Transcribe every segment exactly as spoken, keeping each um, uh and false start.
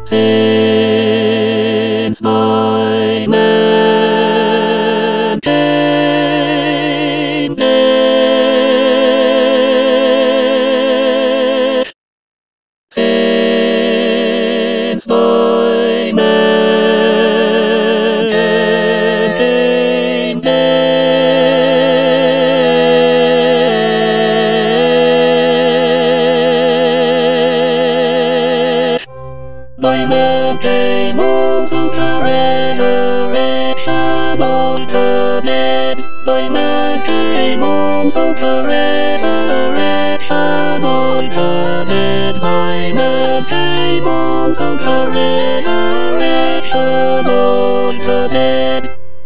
Since my man came dead, since my man came dead, my man came also to resurrection of the dead. My man came also to resurrection of the dead. My man came also to resurrection of the dead.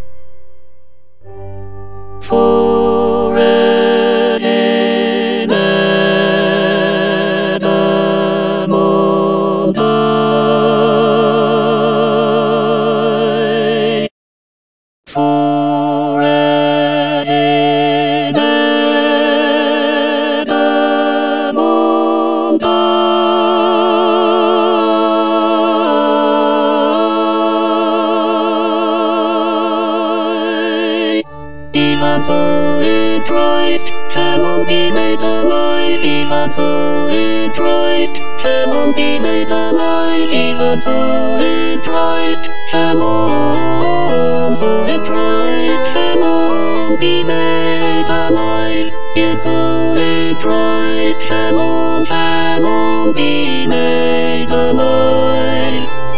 For as in Adam all die, for as in Adam all die, even so in Christ shall all be made alive. Even so in Christ shall all be made alive. Even so in Christ shall all, so in Christ shall all be made alive. Yet so in Christ shall all, shall all be made alive.